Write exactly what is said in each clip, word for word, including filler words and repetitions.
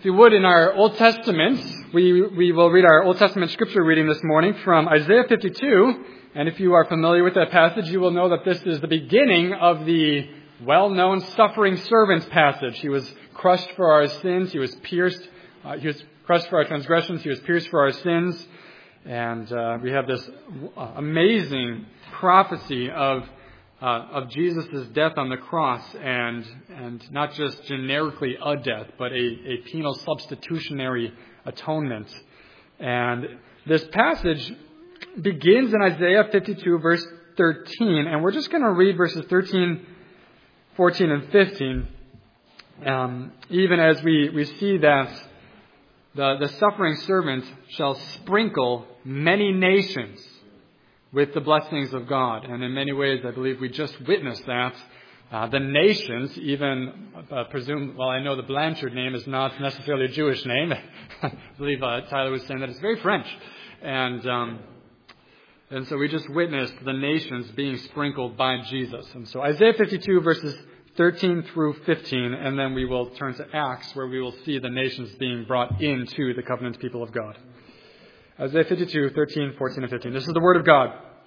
If you would, in our Old Testament, we, we will read our Old Testament scripture reading this morning from Isaiah fifty-two. And if you are familiar with that passage, you will know that this is the beginning of the well-known suffering servant passage. He was crushed for our sins. He was pierced. Uh, he was crushed for our transgressions. He was pierced for our sins. And uh, we have this amazing prophecy of Uh, of Jesus' death on the cross, and and not just generically a death, but a, a penal substitutionary atonement. And this passage begins in Isaiah fifty-two, verse thirteen, and we're just going to read verses thirteen, fourteen, and fifteen, um, even as we, we see that the, the suffering servant shall sprinkle many nations with the blessings of God. And in many ways, I believe we just witnessed that. Uh, the nations, even uh, presume, well, I know the Blanchard name is not necessarily a Jewish name. I believe uh, Tyler was saying that it's very French. And um, and so we just witnessed the nations being sprinkled by Jesus. And so Isaiah fifty-two, verses thirteen through fifteen, and then we will turn to Acts, where we will see the nations being brought into the covenant people of God. Isaiah fifty-two, thirteen, fourteen, and fifteen. This is the word of God.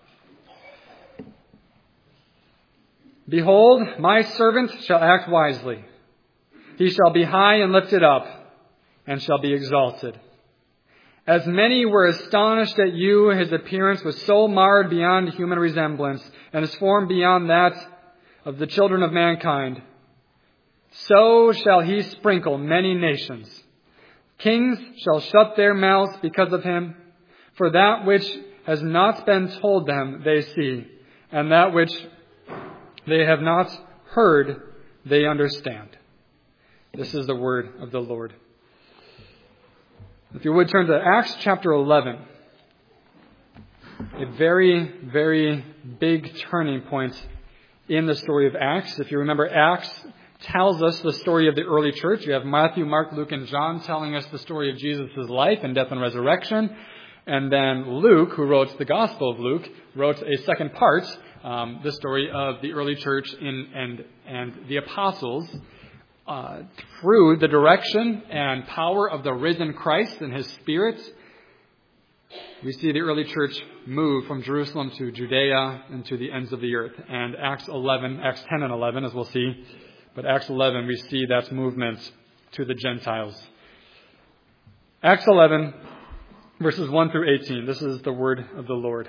Behold, my servant shall act wisely. He shall be high and lifted up, and shall be exalted. As many were astonished at you, his appearance was so marred beyond human resemblance, and his form beyond that of the children of mankind. So shall he sprinkle many nations. Kings shall shut their mouths because of him, for that which has not been told them they see, and that which they have not heard they understand. This is the word of the Lord. If you would turn to Acts chapter eleven, a very, very big turning point in the story of Acts. If you remember, Acts tells us the story of the early church. You have Matthew, Mark, Luke, and John telling us the story of Jesus' life and death and resurrection. And then Luke, who wrote the Gospel of Luke, wrote a second part, um, the story of the early church in, and, and the apostles, uh, through the direction and power of the risen Christ and his Spirit. We see the early church move from Jerusalem to Judea and to the ends of the earth. And Acts eleven, Acts ten and eleven, as we'll see. But Acts eleven, we see that movement to the Gentiles. Acts eleven, verses one through eighteen. This is the word of the Lord.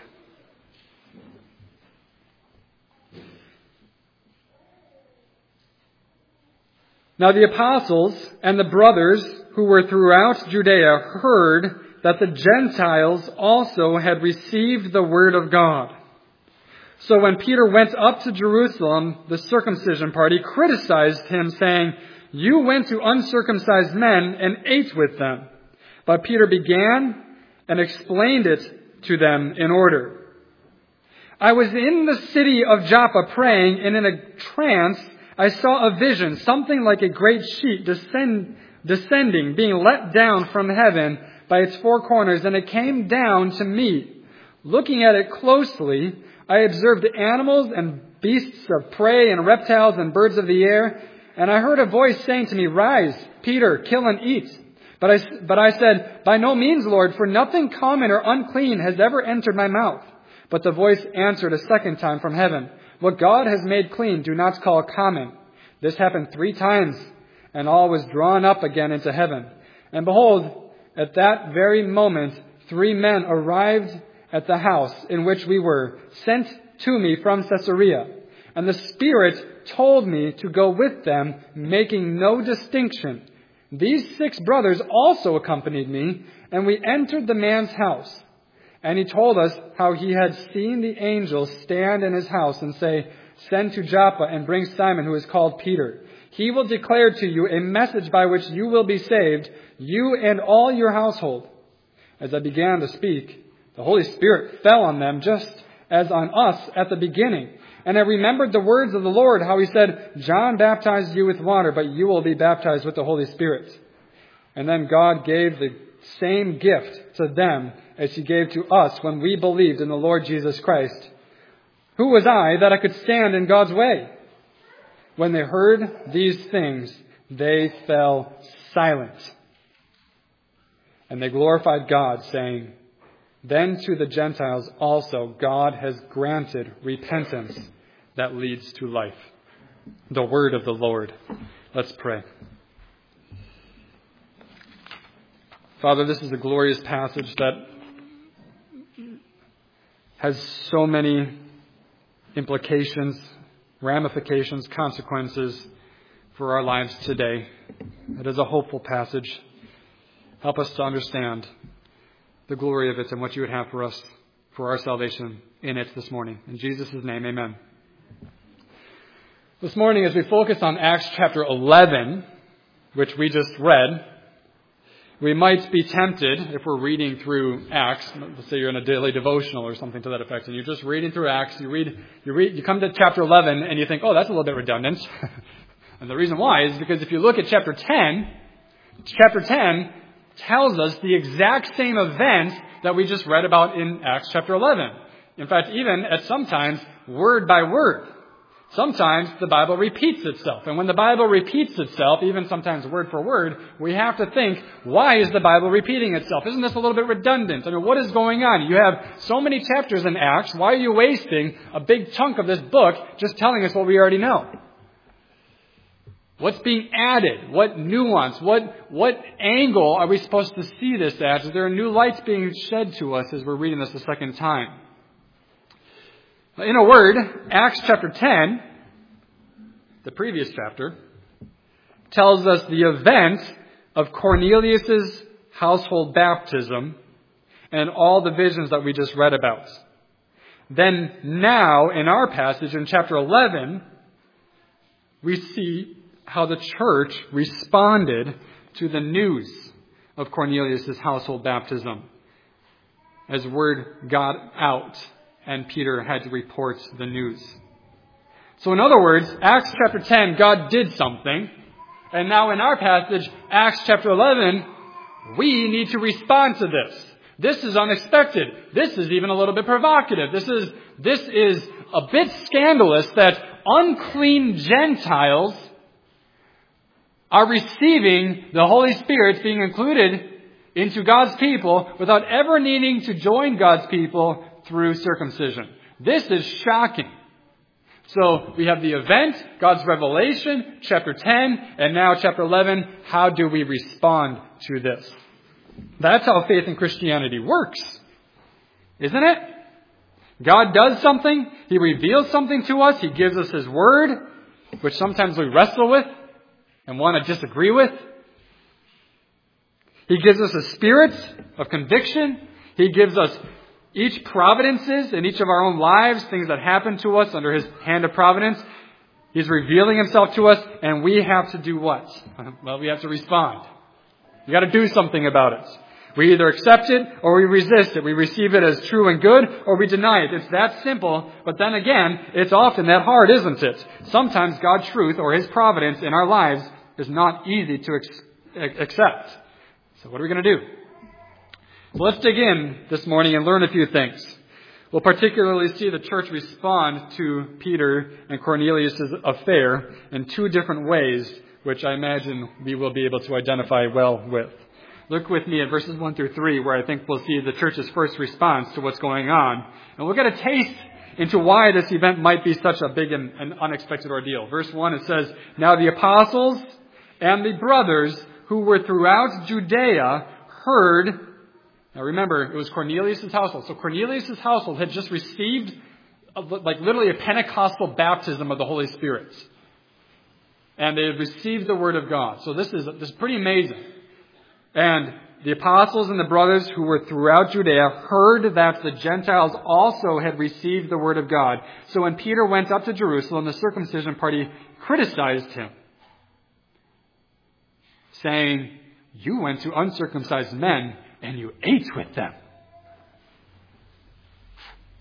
Now the apostles and the brothers who were throughout Judea heard that the Gentiles also had received the word of God. So when Peter went up to Jerusalem, the circumcision party criticized him, saying, "You went to uncircumcised men and ate with them." But Peter began and explained it to them in order. "I was in the city of Joppa praying, and in a trance I saw a vision, something like a great sheet descend, descending, being let down from heaven by its four corners, and it came down to me. Looking at it closely, I observed animals and beasts of prey and reptiles and birds of the air, and I heard a voice saying to me, 'Rise, Peter, kill and eat.' But I, but I said, 'By no means, Lord, for nothing common or unclean has ever entered my mouth.' But the voice answered a second time from heaven, 'What God has made clean, do not call common.' This happened three times, and all was drawn up again into heaven. And behold, at that very moment, three men arrived at the house in which we were, sent to me from Caesarea. And the Spirit told me to go with them, making no distinction. These six brothers also accompanied me, and we entered the man's house. And he told us how he had seen the angel stand in his house and say, 'Send to Joppa and bring Simon, who is called Peter. He will declare to you a message by which you will be saved, you and all your household.' As I began to speak, the Holy Spirit fell on them just as on us at the beginning. And I remembered the words of the Lord, how he said, 'John baptized you with water, but you will be baptized with the Holy Spirit.' And then God gave the same gift to them as he gave to us when we believed in the Lord Jesus Christ. Who was I that I could stand in God's way?" When they heard these things, they fell silent And they glorified God, saying, "Then to the Gentiles also God has granted repentance that leads to life." The word of the Lord. Let's pray. Father, this is a glorious passage that has so many implications, ramifications, consequences for our lives today. It is a hopeful passage. Help us to understand the glory of it and what you would have for us, for our salvation in it this morning. In Jesus' name, amen. This morning, as we focus on Acts chapter eleven, which we just read, we might be tempted, if we're reading through Acts, let's say you're in a daily devotional or something to that effect, and you're just reading through Acts, you read, you read, you come to chapter eleven, and you think, oh, that's a little bit redundant. And the reason why is because if you look at chapter ten, chapter ten tells us the exact same event that we just read about in Acts chapter eleven. In fact, even at sometimes word by word. Sometimes the Bible repeats itself. And when the Bible repeats itself, even sometimes word for word, we have to think, why is the Bible repeating itself? Isn't this a little bit redundant? I mean, what is going on? You have so many chapters in Acts. Why are you wasting a big chunk of this book just telling us what we already know? What's being added? What nuance? What, what angle are we supposed to see this at? Is there new lights being shed to us as we're reading this a second time? In a word, Acts chapter ten, the previous chapter, tells us the event of Cornelius' household baptism and all the visions that we just read about. Then now, in our passage in chapter eleven, we see how the church responded to the news of Cornelius' household baptism as word got out and Peter had to report the news. So in other words, Acts chapter ten, God did something. And now in our passage, Acts chapter eleven, we need to respond to this. This is unexpected. This is even a little bit provocative. This is, this is a bit scandalous that unclean Gentiles are receiving the Holy Spirit being included into God's people without ever needing to join God's people through circumcision. This is shocking. So we have the event, God's revelation, chapter ten, and now chapter eleven. How do we respond to this? That's how faith in Christianity works, isn't it? God does something. He reveals something to us. He gives us His word, which sometimes we wrestle with and want to disagree with. He gives us a spirit of conviction. He gives us each providences in each of our own lives, things that happen to us under His hand of providence. He's revealing Himself to us, and we have to do what? Well, we have to respond. We got to do something about it. We either accept it or we resist it. We receive it as true and good, or we deny it. It's that simple, but then again, it's often that hard, isn't it? Sometimes God's truth or His providence in our lives is not easy to ex- accept. So what are we going to do? So let's dig in this morning and learn a few things. We'll particularly see the church respond to Peter and Cornelius' affair in two different ways, which I imagine we will be able to identify well with. Look with me at verses one through three, where I think we'll see the church's first response to what's going on. And we'll get a taste into why this event might be such a big and, and unexpected ordeal. Verse one, it says, "Now the apostles and the brothers who were throughout Judea heard..." Now remember, it was Cornelius' household. So Cornelius' household had just received, a, like literally a Pentecostal baptism of the Holy Spirit. And they had received the Word of God. So this is, this is pretty amazing. And the apostles and the brothers who were throughout Judea heard that the Gentiles also had received the Word of God. So when Peter went up to Jerusalem, the circumcision party criticized him, saying, "You went to uncircumcised men and you ate with them."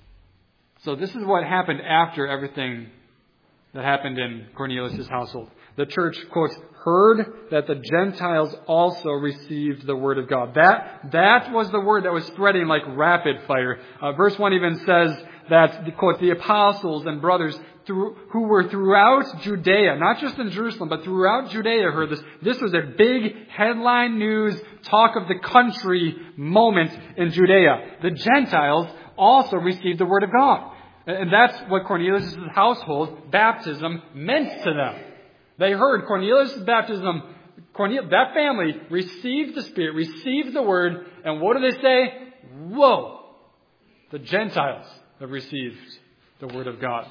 So this is what happened after everything that happened in Cornelius' household. The church, quote, heard that the Gentiles also received the word of God. That, that was the word that was spreading like rapid fire. Uh, verse one even says that, quote, the apostles and brothers through, who were throughout Judea, not just in Jerusalem, but throughout Judea heard this. This was a big headline news, talk of the country moment in Judea. The Gentiles also received the word of God. And that's what Cornelius' household baptism meant to them. They heard Cornelius' baptism, Cornelius, that family received the Spirit, received the Word, and what do they say? Whoa! The Gentiles have received the Word of God.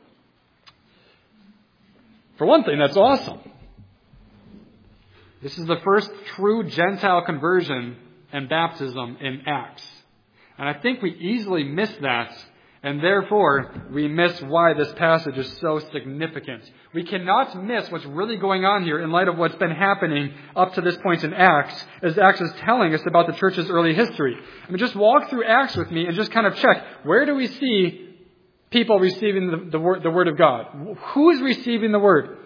For one thing, that's awesome. This is the first true Gentile conversion and baptism in Acts. And I think we easily miss that. And therefore, we miss why this passage is so significant. We cannot miss what's really going on here in light of what's been happening up to this point in Acts, as Acts is telling us about the church's early history. I mean, just walk through Acts with me and just kind of check, where do we see people receiving the, the, word, the word of God? Who is receiving the word?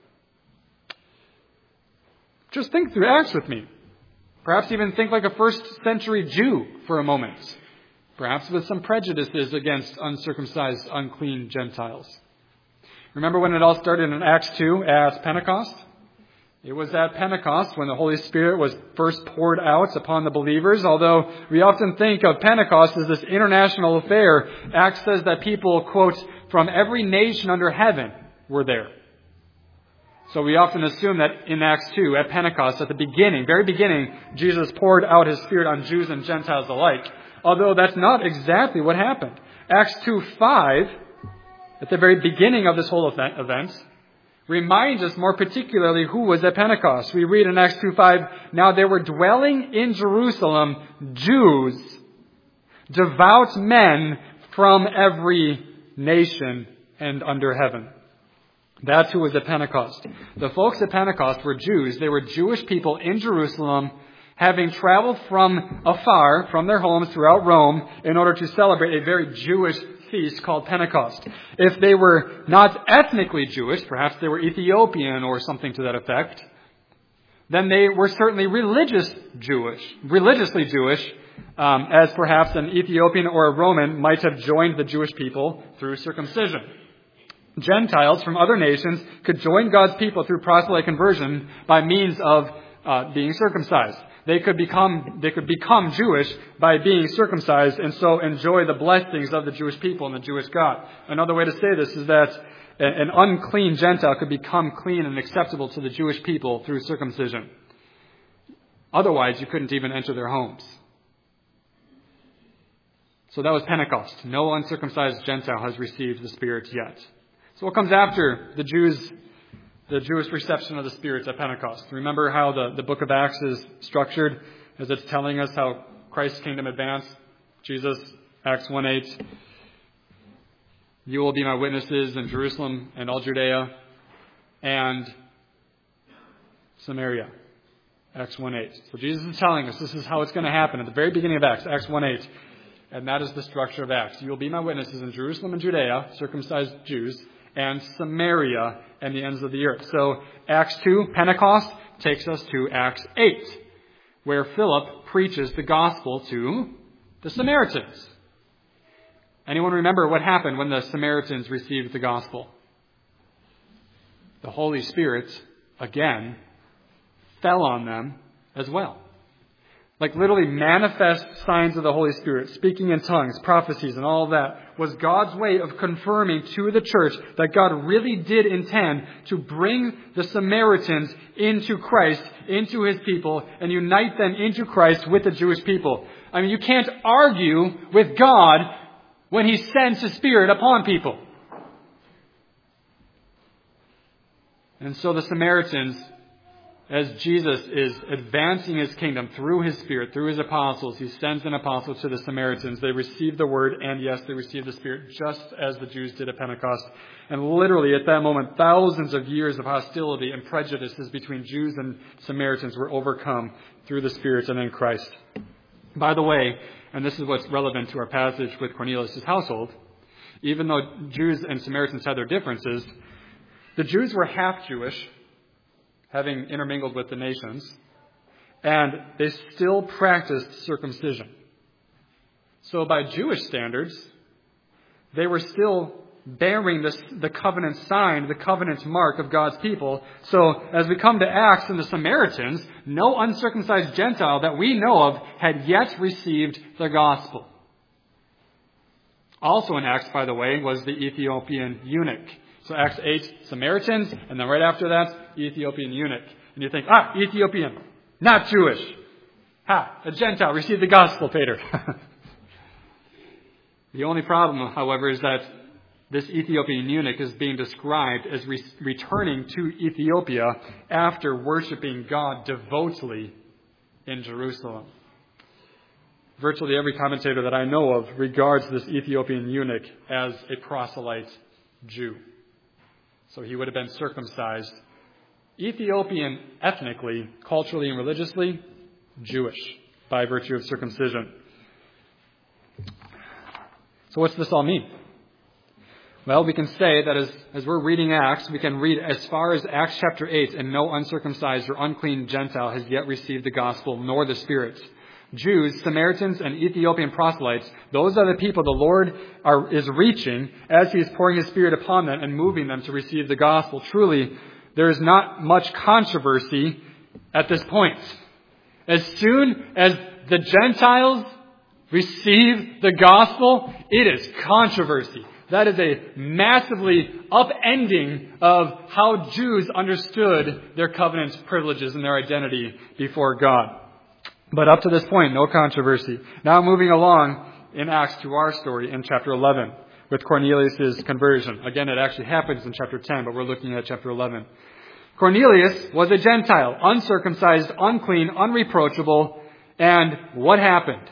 Just think through Acts with me. Perhaps even think like a first century Jew for a moment. Perhaps with some prejudices against uncircumcised, unclean Gentiles. Remember when it all started in Acts two at Pentecost? It was at Pentecost when the Holy Spirit was first poured out upon the believers. Although we often think of Pentecost as this international affair, Acts says that people, quote, from every nation under heaven were there. So we often assume that in Acts two, at Pentecost, at the beginning, very beginning, Jesus poured out His Spirit on Jews and Gentiles alike. Although that's not exactly what happened. Acts two five, at the very beginning of this whole event, reminds us more particularly who was at Pentecost. We read in Acts two five, now there were dwelling in Jerusalem Jews, devout men from every nation and under heaven. That's who was at Pentecost. The folks at Pentecost were Jews. They were Jewish people in Jerusalem, having traveled from afar, from their homes throughout Rome, in order to celebrate a very Jewish feast called Pentecost. If they were not ethnically Jewish, perhaps they were Ethiopian or something to that effect, then they were certainly religious Jewish, religiously Jewish, um, as perhaps an Ethiopian or a Roman might have joined the Jewish people through circumcision. Gentiles from other nations could join God's people through proselyte conversion by means of uh, being circumcised. They could become they could become Jewish by being circumcised and so enjoy the blessings of the Jewish people and the Jewish God. Another way to say this is that an unclean Gentile could become clean and acceptable to the Jewish people through circumcision. Otherwise, you couldn't even enter their homes. So that was Pentecost. No uncircumcised Gentile has received the Spirit yet. So what comes after the Jews, the Jewish reception of the Spirit at Pentecost? Remember how the, the book of Acts is structured as it's telling us how Christ's kingdom advanced? Jesus, Acts one eight. You will be my witnesses in Jerusalem and all Judea and Samaria. Acts one eight. So Jesus is telling us this is how it's going to happen at the very beginning of Acts, Acts one eight. And that is the structure of Acts. You will be my witnesses in Jerusalem and Judea, circumcised Jews, and Samaria and the ends of the earth. So Acts two, Pentecost, takes us to Acts eight, where Philip preaches the gospel to the Samaritans. Anyone remember what happened when the Samaritans received the gospel? The Holy Spirit, again, fell on them as well. Like literally manifest signs of the Holy Spirit, speaking in tongues, prophecies, and all of that, was God's way of confirming to the church that God really did intend to bring the Samaritans into Christ, into His people, and unite them into Christ with the Jewish people. I mean, you can't argue with God when He sends His Spirit upon people. And so the Samaritans, as Jesus is advancing His kingdom through His Spirit, through His apostles, He sends an apostle to the Samaritans. They receive the word, and yes, they receive the Spirit, just as the Jews did at Pentecost. And literally at that moment, thousands of years of hostility and prejudices between Jews and Samaritans were overcome through the Spirit and in Christ. By the way, and this is what's relevant to our passage with Cornelius' household, even though Jews and Samaritans had their differences, the Jews were half Jewish having intermingled with the nations, and they still practiced circumcision. So by Jewish standards, they were still bearing this, the covenant sign, the covenant mark of God's people. So as we come to Acts and the Samaritans, no uncircumcised Gentile that we know of had yet received the gospel. Also in Acts, by the way, was the Ethiopian eunuch. So Acts eight, Samaritans, and then right after that, Ethiopian eunuch. And you think, ah, Ethiopian, not Jewish. Ha, a Gentile received the gospel, Peter. The only problem, however, is that this Ethiopian eunuch is being described as re- returning to Ethiopia after worshiping God devotedly in Jerusalem. Virtually every commentator that I know of regards this Ethiopian eunuch as a proselyte Jew. So he would have been circumcised. Ethiopian ethnically, culturally, and religiously, Jewish by virtue of circumcision. So what's this all mean? Well, we can say that as, as we're reading Acts, we can read as far as Acts chapter eight, and no uncircumcised or unclean Gentile has yet received the gospel, nor the Spirit. Jews, Samaritans, and Ethiopian proselytes, those are the people the Lord are, is reaching as He is pouring His Spirit upon them and moving them to receive the gospel. Truly, there is not much controversy at this point. As soon as the Gentiles receive the gospel, it is controversy. That is a massively upending of how Jews understood their covenant privileges and their identity before God. But up to this point, no controversy. Now moving along in Acts to our story in chapter eleven with Cornelius' conversion. Again, it actually happens in chapter ten, but we're looking at chapter eleven. Cornelius was a Gentile, uncircumcised, unclean, unreproachable. And what happened?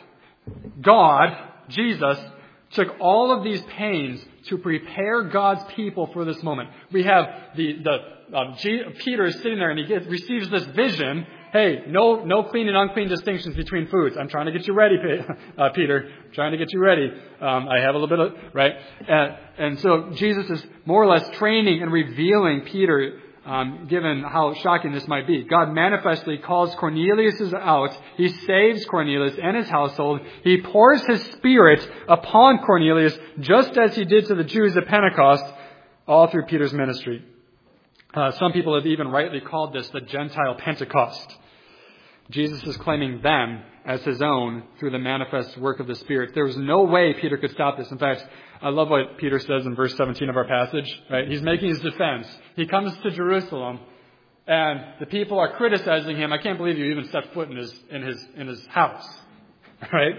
God, Jesus, took all of these pains to prepare God's people for this moment. We have the, the um, G, Peter is sitting there and he gets, receives this vision. Hey, no, no clean and unclean distinctions between foods. I'm trying to get you ready, uh, Peter. I'm trying to get you ready. Um, I have a little bit of, right? And, and so Jesus is more or less training and revealing Peter, um, given how shocking this might be. God manifestly calls Cornelius out. He saves Cornelius and his household. He pours His Spirit upon Cornelius, just as He did to the Jews at Pentecost, all through Peter's ministry. Uh, some people have even rightly called this the Gentile Pentecost. Jesus is claiming them as His own through the manifest work of the Spirit. There was no way Peter could stop this. In fact, I love what Peter says in verse seventeen of our passage. Right? He's making his defense. He comes to Jerusalem, and the people are criticizing him. I can't believe you even stepped foot in his in his in his house. Right?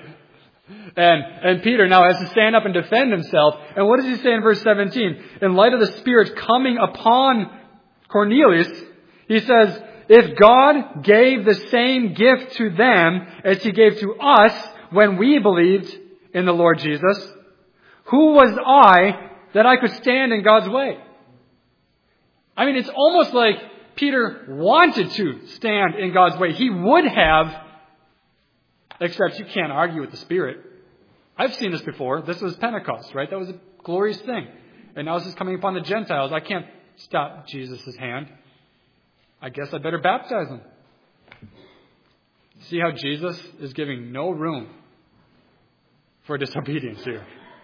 And and Peter now has to stand up and defend himself. And what does he say in verse seventeen? In light of the Spirit coming upon Cornelius, he says, if God gave the same gift to them as He gave to us when we believed in the Lord Jesus, who was I that I could stand in God's way? I mean, it's almost like Peter wanted to stand in God's way. He would have, except you can't argue with the Spirit. I've seen this before. This was Pentecost, right? That was a glorious thing. And now this is coming upon the Gentiles. I can't stop Jesus' hand. I guess I better baptize them. See how Jesus is giving no room for disobedience here.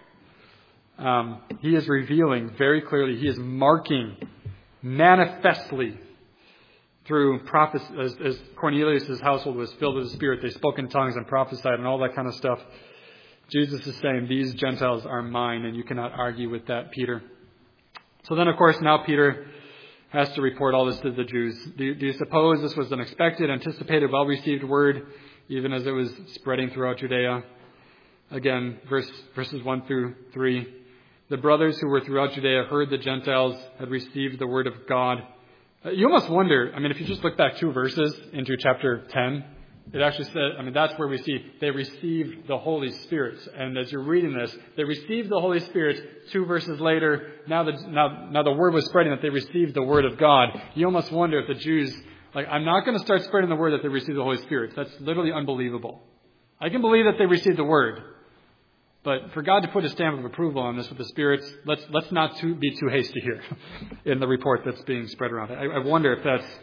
Um, he is revealing very clearly, He is marking manifestly through prophecy, as, as Cornelius' household was filled with the Spirit, they spoke in tongues and prophesied and all that kind of stuff. Jesus is saying, these Gentiles are mine, and you cannot argue with that, Peter. So then, of course, now Peter has to report all this to the Jews. Do you, do you suppose this was an expected, anticipated, well-received word, even as it was spreading throughout Judea? Again, verse, verses one through three. The brothers who were throughout Judea heard the Gentiles had received the word of God. Uh, you almost wonder, I mean, if you just look back two verses into chapter ten, it actually says, I mean, that's where we see they received the Holy Spirit. And as you're reading this, they received the Holy Spirit. Two verses later, now the, now, now the word was spreading that they received the word of God. You almost wonder if the Jews, like, I'm not going to start spreading the word that they received the Holy Spirit. That's literally unbelievable. I can believe that they received the word. But for God to put a stamp of approval on this with the Spirit, let's let's not too, be too hasty here in the report that's being spread around. I, I wonder if that's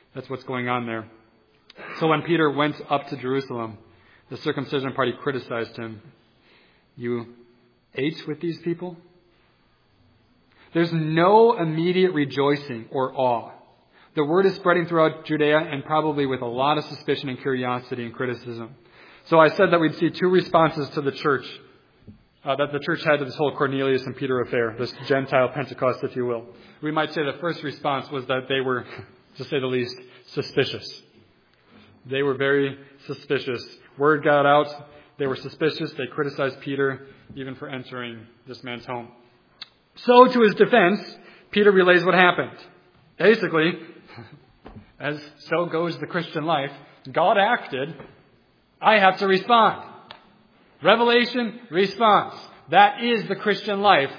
That's what's going on there. So when Peter went up to Jerusalem, the circumcision party criticized him. You ate with these people? There's no immediate rejoicing or awe. The word is spreading throughout Judea and probably with a lot of suspicion and curiosity and criticism. So I said that we'd see two responses to the church, uh, that the church had to this whole Cornelius and Peter affair, this Gentile Pentecost, if you will. We might say the first response was that they were, to say the least, suspicious. They were very suspicious. Word got out. They were suspicious. They criticized Peter even for entering this man's home. So to his defense, Peter relays what happened. Basically, as so goes the Christian life, God acted. I have to respond. Revelation, response. That is the Christian life.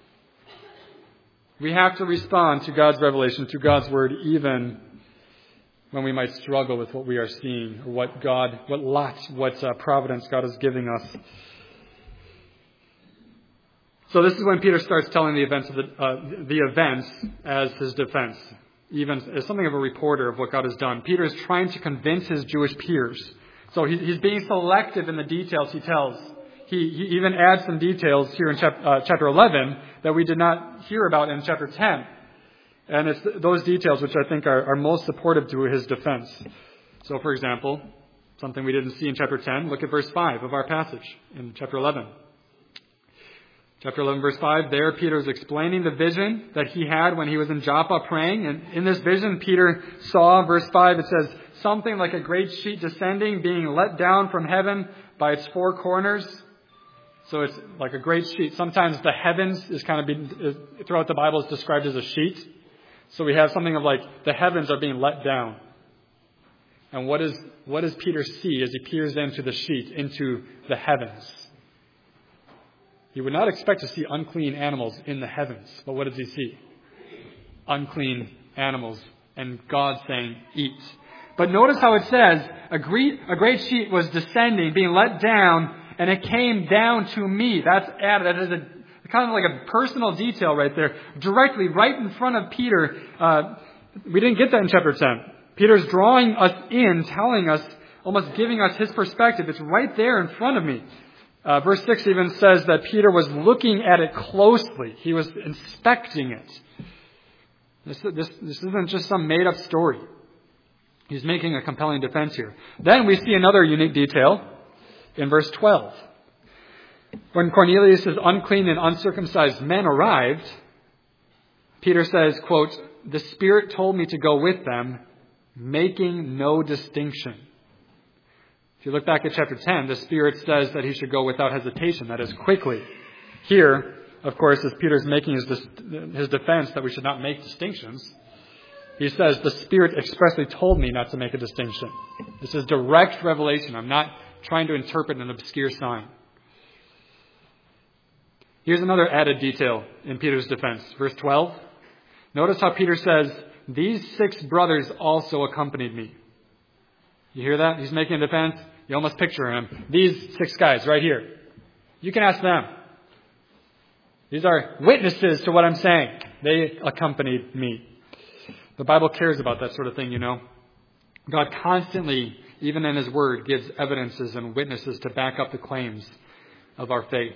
We have to respond to God's revelation, to God's word, even when we might struggle with what we are seeing, or what God, what lot, what uh, providence God is giving us. So this is when Peter starts telling the events of the, uh, the events as his defense, even as something of a reporter of what God has done. Peter is trying to convince his Jewish peers. So he, he's being selective in the details he tells. He, he even adds some details here in chap, uh, chapter eleven that we did not hear about in chapter ten. And it's those details which I think are, are most supportive to his defense. So, for example, something we didn't see in chapter ten, look at verse five of our passage in chapter eleven. Chapter eleven, verse five, there Peter is explaining the vision that he had when he was in Joppa praying. And in this vision, Peter saw, verse five, it says, something like a great sheet descending, being let down from heaven by its four corners. So it's like a great sheet. Sometimes the heavens is kind of, being, throughout the Bible, is described as a sheet. So we have something of like the heavens are being let down. And what is what does Peter see as he peers into the sheet, into the heavens? He would not expect to see unclean animals in the heavens. But what does he see? Unclean animals. And God saying, eat. But notice how it says, a great, a great sheet was descending, being let down, and it came down to me. That's added. That is a kind of like a personal detail right there. Directly right in front of Peter. Uh, we didn't get that in chapter ten. Peter's drawing us in, telling us, almost giving us his perspective. It's right there in front of me. Uh, verse six even says that Peter was looking at it closely. He was inspecting it. This, this, this isn't just some made-up story. He's making a compelling defense here. Then we see another unique detail in verse twelve. When Cornelius' unclean and uncircumcised men arrived, Peter says, quote, the Spirit told me to go with them, making no distinction. If you look back at chapter ten, the Spirit says that he should go without hesitation, that is, quickly. Here, of course, as Peter's making his, his defense that we should not make distinctions, he says, the Spirit expressly told me not to make a distinction. This is direct revelation. I'm not trying to interpret an obscure sign. Here's another added detail in Peter's defense. Verse twelve. Notice how Peter says, these six brothers also accompanied me. You hear that? He's making a defense. You almost picture him. These six guys right here. You can ask them. These are witnesses to what I'm saying. They accompanied me. The Bible cares about that sort of thing, you know. God constantly, even in His Word, gives evidences and witnesses to back up the claims of our faith.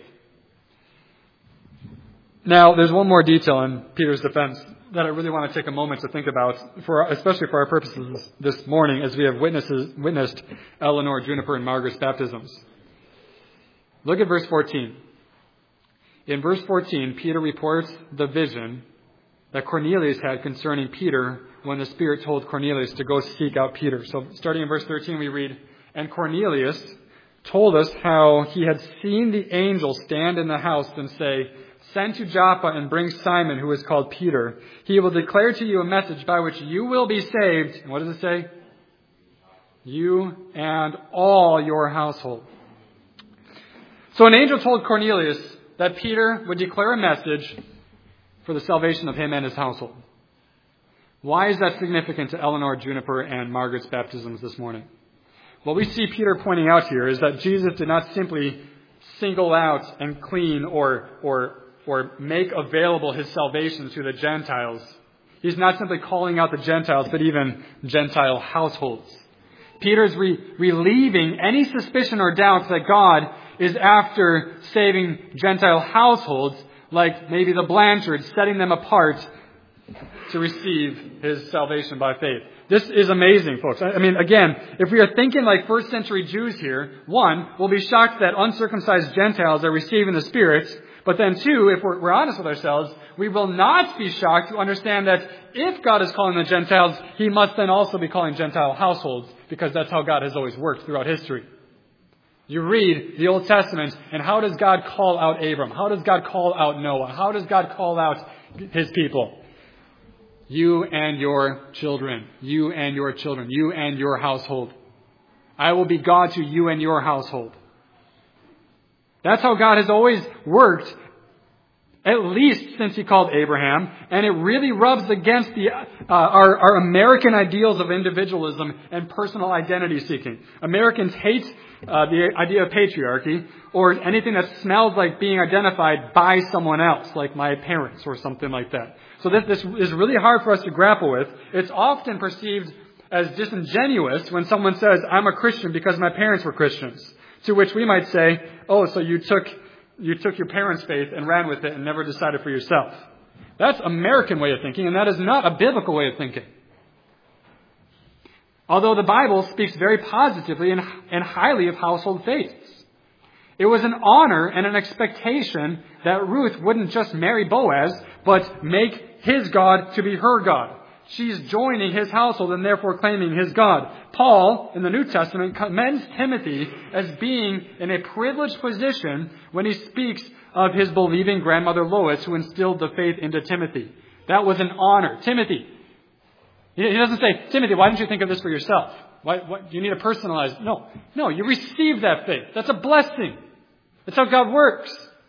Now, there's one more detail in Peter's defense that I really want to take a moment to think about, for especially for our purposes this morning, as we have witnesses, witnessed Eleanor, Juniper, and Margaret's baptisms. Look at verse fourteen. In verse fourteen, Peter reports the vision that Cornelius had concerning Peter when the Spirit told Cornelius to go seek out Peter. So starting in verse thirteen, we read, and Cornelius told us how he had seen the angel stand in the house and say, send to Joppa and bring Simon, who is called Peter. He will declare to you a message by which you will be saved. And what does it say? You and all your household. So an angel told Cornelius that Peter would declare a message for the salvation of him and his household. Why is that significant to Eleanor, Juniper, and Margaret's baptisms this morning? What we see Peter pointing out here is that Jesus did not simply single out and clean or or or make available his salvation to the Gentiles. He's not simply calling out the Gentiles, but even Gentile households. Peter's re- relieving any suspicion or doubt that God is after saving Gentile households, like maybe the Blanchards, setting them apart to receive his salvation by faith. This is amazing, folks. I mean, again, if we are thinking like first century Jews here, one, we'll be shocked that uncircumcised Gentiles are receiving the Spirit. But then two, if we're, we're honest with ourselves, we will not be shocked to understand that if God is calling the Gentiles, He must then also be calling Gentile households, because that's how God has always worked throughout history. You read the Old Testament, and how does God call out Abram? How does God call out Noah? How does God call out His people? You and your children. You and your children. You and your household. I will be God to you and your household. That's how God has always worked, at least since He called Abraham. And it really rubs against the uh, our, our American ideals of individualism and personal identity seeking. Americans hate uh, the idea of patriarchy or anything that smells like being identified by someone else, like my parents or something like that. So this, this is really hard for us to grapple with. It's often perceived as disingenuous when someone says, I'm a Christian because my parents were Christians. To which we might say, oh, so you took you took your parents' faith and ran with it and never decided for yourself. That's American way of thinking, and that is not a biblical way of thinking. Although the Bible speaks very positively and, and highly of household faiths. It was an honor and an expectation that Ruth wouldn't just marry Boaz, but make his God to be her God. She's joining his household and therefore claiming his God. Paul, in the New Testament, commends Timothy as being in a privileged position when he speaks of his believing grandmother Lois, who instilled the faith into Timothy. That was an honor. Timothy. He doesn't say, Timothy, why didn't you think of this for yourself? Why, what, you need a personalized... No, no, you receive that faith. That's a blessing. That's how God works.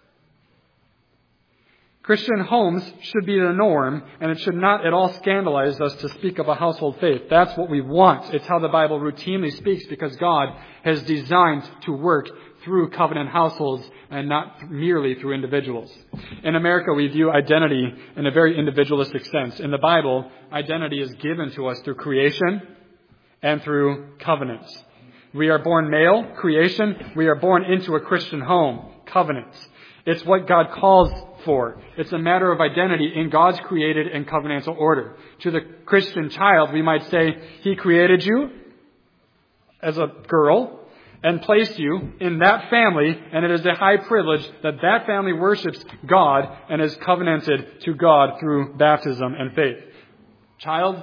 Christian homes should be the norm, and it should not at all scandalize us to speak of a household faith. That's what we want. It's how the Bible routinely speaks, because God has designed to work through covenant households and not merely through individuals. In America, we view identity in a very individualistic sense. In the Bible, identity is given to us through creation and through covenants. We are born male, creation. We are born into a Christian home, covenants. It's what God calls for. It's a matter of identity in God's created and covenantal order. To the Christian child, we might say, He created you as a girl and placed you in that family, and it is a high privilege that that family worships God and is covenanted to God through baptism and faith. Child,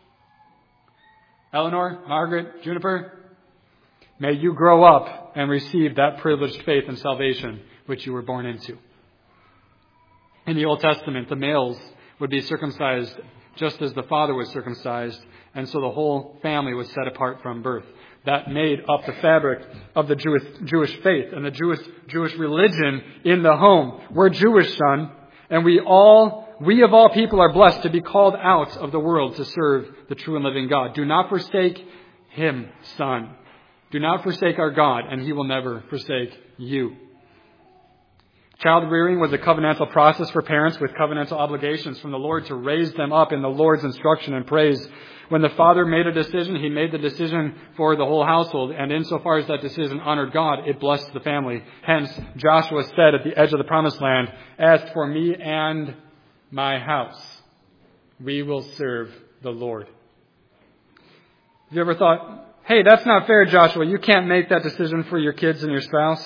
Eleanor, Margaret, Juniper, may you grow up and receive that privileged faith and salvation which you were born into. In the Old Testament, the males would be circumcised just as the father was circumcised, and so the whole family was set apart from birth. That made up the fabric of the Jewish, Jewish faith and the Jewish, Jewish religion in the home. We're Jewish, son, and we all, we of all people are blessed to be called out of the world to serve the true and living God. Do not forsake Him, son. Do not forsake our God, and He will never forsake you. Child rearing was a covenantal process for parents with covenantal obligations from the Lord to raise them up in the Lord's instruction and praise. When the father made a decision, he made the decision for the whole household, and insofar as that decision honored God, it blessed the family. Hence, Joshua said at the edge of the promised land, "As for me and my house, we will serve the Lord." Have you ever thought, hey, that's not fair, Joshua. You can't make that decision for your kids and your spouse?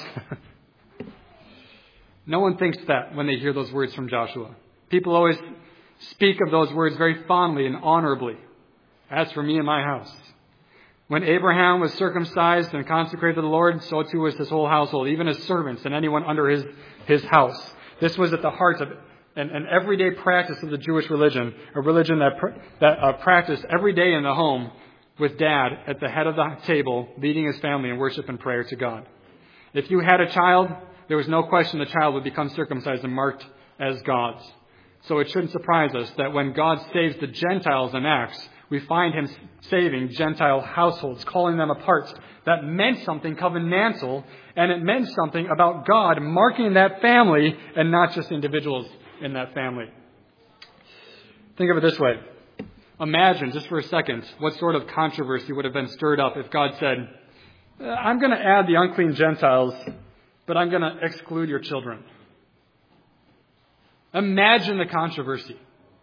No one thinks that when they hear those words from Joshua. People always speak of those words very fondly and honorably. As for me and my house. When Abraham was circumcised and consecrated to the Lord, so too was his whole household, even his servants and anyone under his, his house. This was at the heart of an, an everyday practice of the Jewish religion, a religion that, that uh, practiced every day in the home with dad at the head of the table, leading his family in worship and prayer to God. If you had a child, there was no question the child would become circumcised and marked as God's. So it shouldn't surprise us that when God saves the Gentiles in Acts, we find Him saving Gentile households, calling them apart. That meant something covenantal, and it meant something about God marking that family and not just individuals in that family. Think of it this way. Imagine, just for a second, what sort of controversy would have been stirred up if God said, I'm going to add the unclean Gentiles, but I'm going to exclude your children. Imagine the controversy.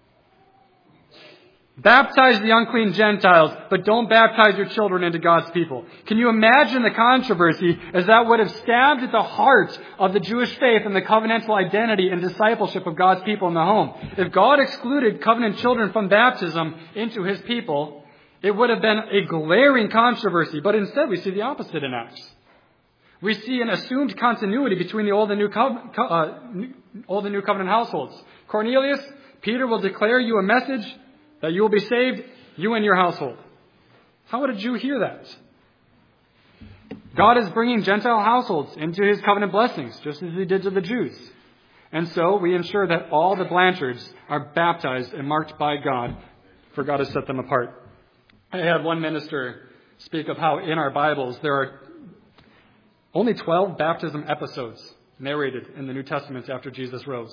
Baptize the unclean Gentiles, but don't baptize your children into God's people. Can you imagine the controversy as that would have stabbed at the heart of the Jewish faith and the covenantal identity and discipleship of God's people in the home? If God excluded covenant children from baptism into His people, it would have been a glaring controversy. But instead, we see the opposite in Acts. We see an assumed continuity between the Old and New, Co- uh, Old and New Covenant households. Cornelius, Peter will declare you a message that you will be saved, you and your household. How would a Jew hear that? God is bringing Gentile households into His covenant blessings, just as He did to the Jews. And so we ensure that all the Blanchards are baptized and marked by God, for God has set them apart. I had one minister speak of how in our Bibles there are only twelve baptism episodes narrated in the New Testament after Jesus rose.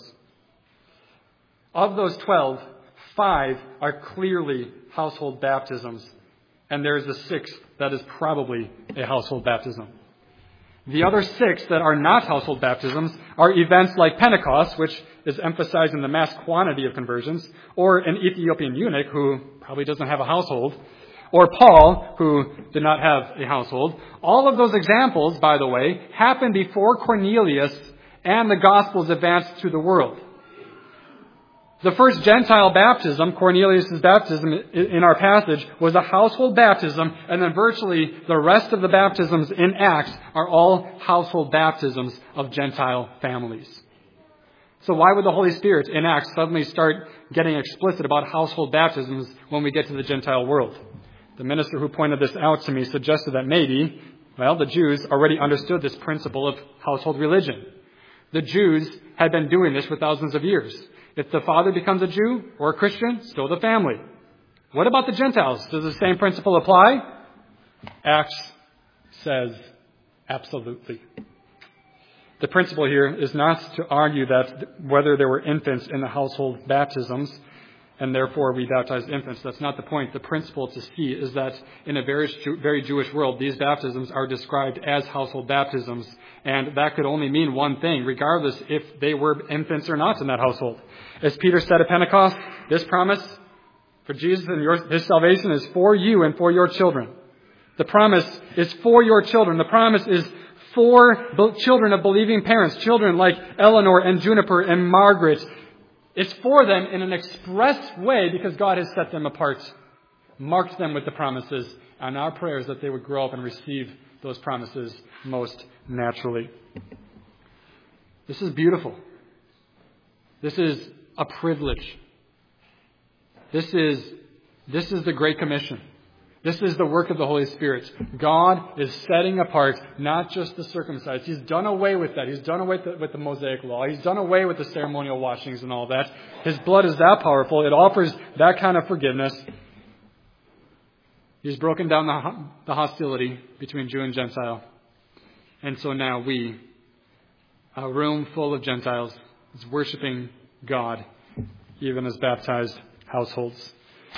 Of those twelve, five are clearly household baptisms, and there is a sixth that is probably a household baptism. The other six that are not household baptisms are events like Pentecost, which is emphasizing the mass quantity of conversions, or an Ethiopian eunuch who probably doesn't have a household, or Paul, who did not have a household. All of those examples, by the way, happened before Cornelius and the Gospels advanced to the world. The first Gentile baptism, Cornelius' baptism in our passage, was a household baptism, and then virtually the rest of the baptisms in Acts are all household baptisms of Gentile families. So why would the Holy Spirit in Acts suddenly start getting explicit about household baptisms when we get to the Gentile world? The minister who pointed this out to me suggested that maybe, well, the Jews already understood this principle of household religion. The Jews had been doing this for thousands of years. If the father becomes a Jew or a Christian, still the family. What about the Gentiles? Does the same principle apply? Acts says absolutely. The principle here is not to argue that whether there were infants in the household baptisms, and therefore we baptize infants. That's not the point. The principle to see is that in a very, very Jewish world, these baptisms are described as household baptisms, and that could only mean one thing, regardless if they were infants or not in that household. As Peter said at Pentecost, this promise for Jesus and your, His salvation is for you and for your children. The promise is for your children. The promise is for children of believing parents, children like Eleanor and Juniper and Margaret. It's for them in an express way because God has set them apart, marked them with the promises, and our prayer is that they would grow up and receive those promises most naturally. This is beautiful. This is a privilege. This is, this is the Great Commission. This is the work of the Holy Spirit. God is setting apart not just the circumcised. He's done away with that. He's done away with the, with the Mosaic law. He's done away with the ceremonial washings and all that. His blood is that powerful. It offers that kind of forgiveness. He's broken down the, the hostility between Jew and Gentile. And so now we, a room full of Gentiles, is worshiping God, even as baptized households.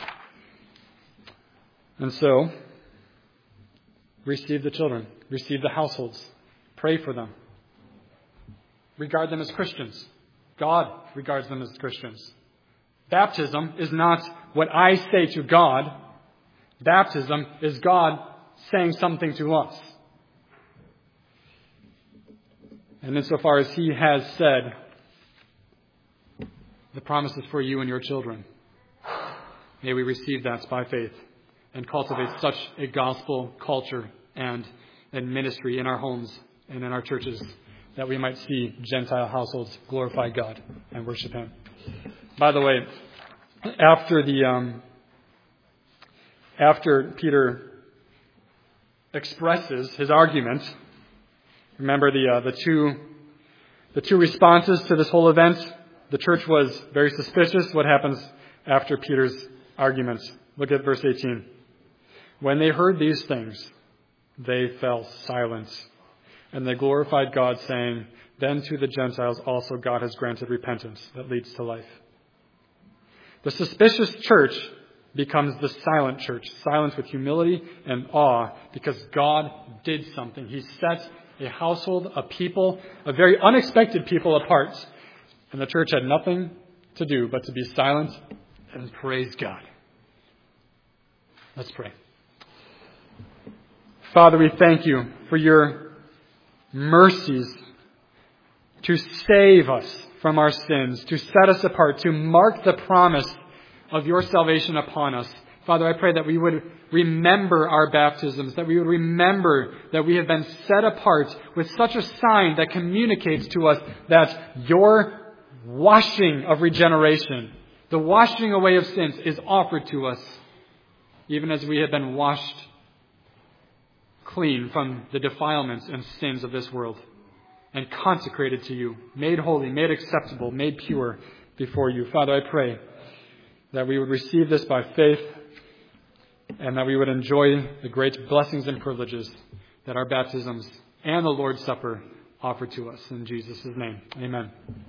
And so, receive the children, receive the households, pray for them, regard them as Christians. God regards them as Christians. Baptism is not what I say to God. Baptism is God saying something to us. And insofar as He has said, the promise is for you and your children. May we receive that by faith and cultivate such a gospel culture and, and ministry in our homes and in our churches that we might see Gentile households glorify God and worship Him. By the way, after the um, after Peter expresses his argument, remember the uh, the two the two responses to this whole event. The church was very suspicious. What happens after Peter's arguments? Look at verse eighteen. When they heard these things, they fell silent, and they glorified God, saying, then to the Gentiles also God has granted repentance that leads to life. The suspicious church becomes the silent church, silent with humility and awe, because God did something. He set a household, a people, a very unexpected people apart. And the church had nothing to do but to be silent and praise God. Let's pray. Father, we thank you for your mercies to save us from our sins, to set us apart, to mark the promise of your salvation upon us. Father, I pray that we would remember our baptisms, that we would remember that we have been set apart with such a sign that communicates to us that your washing of regeneration, the washing away of sins, is offered to us, even as we have been washed clean from the defilements and sins of this world and consecrated to you, made holy, made acceptable, made pure before you. Father, I pray that we would receive this by faith and that we would enjoy the great blessings and privileges that our baptisms and the Lord's Supper offer to us. In Jesus' name, amen.